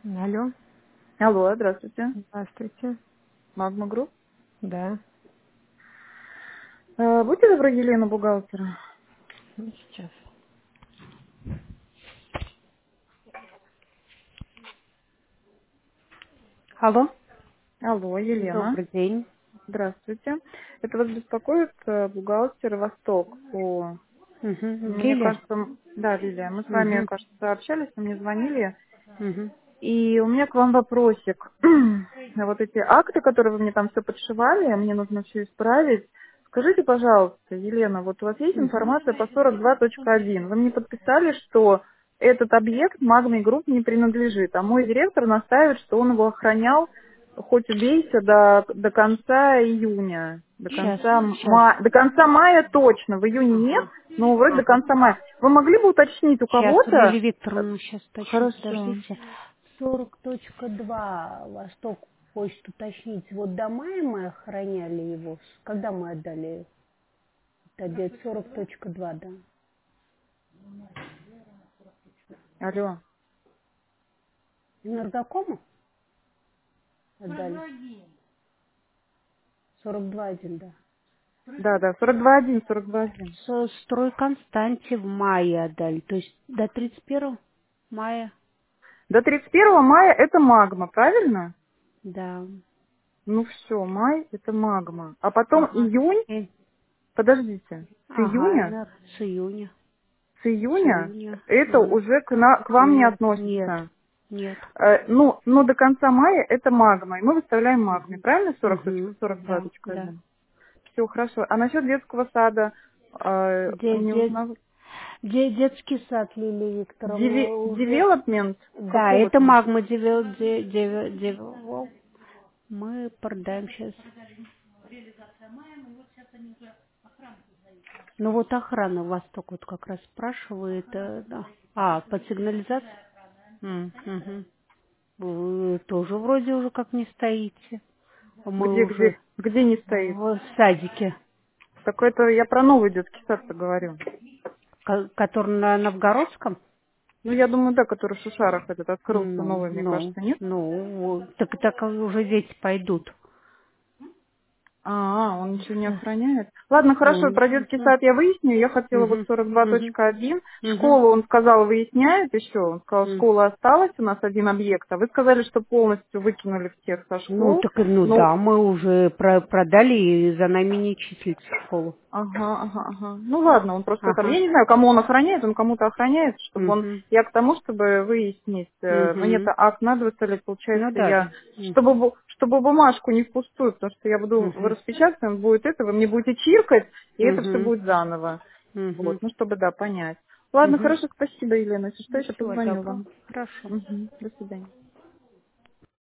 Алло, Алло, здравствуйте. здравствуйте. Магма Групп. Да, Будьте добры, Елена, бухгалтера. сейчас. Алло, Алло, Елена. добрый день. Здравствуйте. Это вас беспокоит бухгалтер Восток по... Мне Лиля. кажется, да, Лилия, мы с вами, Угу, кажется, общались, вы мне звонили. угу. И у меня к вам вопросик. Вот эти акты, которые вы мне там все подшивали, мне нужно все исправить. Скажите, пожалуйста, Елена, вот у вас есть информация по 42.1. Вы мне подписали, что этот объект Магной Групп не принадлежит, а мой директор настаивает, что он его охранял, хоть убейся, до конца июня. Сейчас, До конца мая точно, в июне нет, Ага, но вроде до ага. конца мая. Вы могли бы уточнить у Сейчас, у Лили кого-то? Викторовны, сейчас точно, Хорошо. подождите. 40.2 Восток хочет уточнить. Вот до мая мы охраняли его. Когда мы отдали этот обед? 40.2, да. Алло. Энергокому отдали? 42.1, да. Да, да, 42.1, 42.1. Строй Константе в мае отдали, то есть до 31 мая, До 31 мая это магма, правильно? да. Ну все, май это магма. А потом Ага. июнь, подождите, с Ага, июня, с июня. с С июня июня. это Мгм. уже к вам не Нет, нет, относится. нет. Ну, но до конца мая это магма, и мы выставляем магме, правильно? Угу. Да, да. 40.42.1. Все, хорошо. А насчет детского сада Де- не де- узнал? Детский сад Лилии Викторовны уже... Девелопмент Да, какого это там? магма Мы продаем сейчас. Ну вот охрана Восток вот как раз спрашивает. Да. Под сигнализацией? Мгм. Вы тоже вроде уже как не стоите. Мы уже Где не стоит? в садике, Так это я про новый детский сад-то говорю. который на Новгородском. Ну, я думаю, да, который в Шушарах этот открылся новый, мне кажется, нет? Так уже дети пойдут. Он ничего не охраняет. Ладно, хорошо, Ну, про детский сад я выясню. Я хотела вот мгм, мгм, 42.1. мгм, Школу, он сказал, выясняет еще. Он сказал, м. школа осталась, у нас один объект. А вы сказали, что полностью выкинули всех со Ну, школ. так, ну Ну, да, мы уже продали, и за нами не числится школу. ага, ага, ага. Ну ладно, он просто там, я Ага. не знаю, кому он охраняет, он кому-то охраняет, чтобы он, Мгм, я к тому, чтобы выяснить, мне-то мгм. акт надо выставлять, Ну получается, да, я, да. Мгм, чтобы бумажку не впустую, потому что я буду мгм, распечатать, он будет это, вы мне будете чиркать, и это все мгм, будет заново. Вот, мгм, ну чтобы, да, понять. Ладно, мгм. хорошо, спасибо, Елена, если что, Ну, еще всего позвоню доброго. вам. Хорошо. Мгм. До свидания.